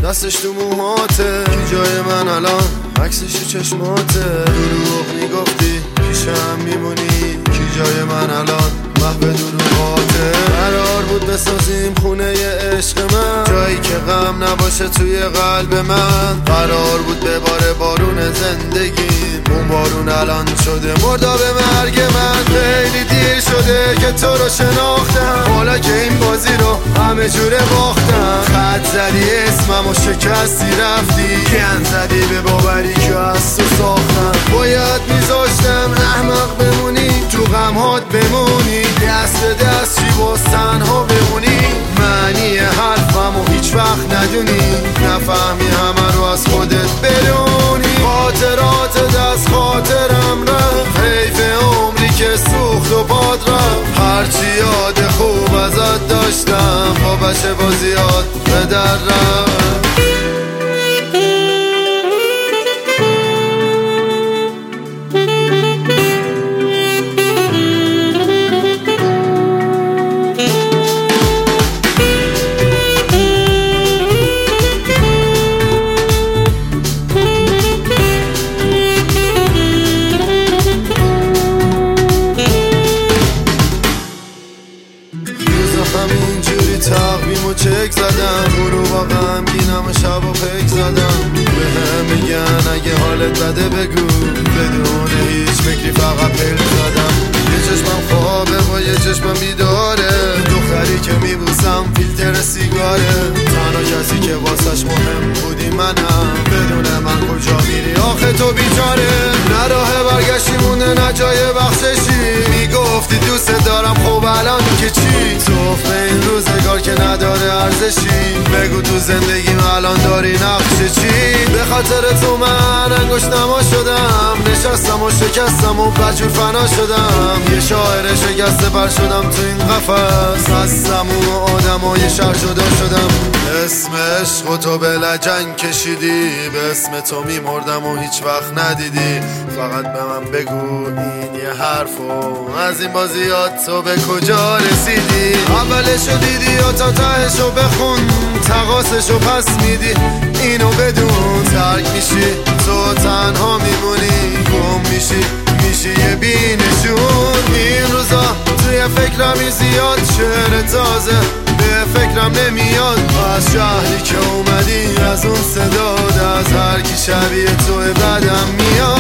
دستش تو موهاته، کی جای من الان عکسش تو چشماته. دروغ میگفتی پیشم میمونی، کی جای من الان محو دروغاته. قرار بود بسازیم خونه عشق من، جایی که غم نباشه توی قلب من. قرار بود بباره بارون زندگی، اون بارون الان شده مرداب مرگ من. خیلی دیر شده که تو رو شناختم، حالا که این بازی رو همه جوره باختم. خط زدی اسمم و شکستی رفتی، گند زدی به باوری که از تو ساختم. باید میذاشتم احمق بمونی، تو غمهات بمونی، دست به دست چی باز تنها بمونی. معنی حرفم و هیچ وقت ندونی، نفهمی همه رو از خودت بدونی. خاطرات دست خاطرم رفت، حیف عمری که سوخت و باد رفت. هرچی یاد خوب ازت داشتم، خوابش بازیات به در رفت. همینجوری تقویم و چک زدم، برو با غمگینم و شب و پک زدم. به هم میگن اگه حالت بده بگو، بدون هیچ فکری فقط پل زدم. یه چشمم خوابه و یه چشمم بیداره، دختری که میبوسم فیلتر سیگاره. تنها کسی که واسش مهم بودی منم، بدون من کجا میری آخه تو بیچاره. نه راه برگشتی مونده نه جای بخششی، میگفتی دوست دارم خب الان که چی؟ توف به این روزگار که نداره ارزشی، بگو تو زندگیم الان داری نقش چی؟ به خاطر تو من انگشت نما شدم، نشستم و شکستم و بجور فنا شدم. یه شاعر شکسته پر شدم تو این قفس، از سموم آدم و یه شهر جدا شدم. اسم عشق و تو به لجنگ کشیدی، به اسم تو میمردم و هیچ وقت ندیدی. فقط به من بگو این یه حرفو، از این بازیات تو به کجا رسیدی؟ اولشو دیدی و تا تهشو بخون، تقاسشو پس میدی اینو بدون. ترک میشی تو تنها میمونی، گم میشی یه بینشون. این روزا توی فکرمی زیاد، شعر تازه به فکرم نمیاد. از شهری که اومدی، از اون صداد، از هر کی شبیه تو بدم میاد.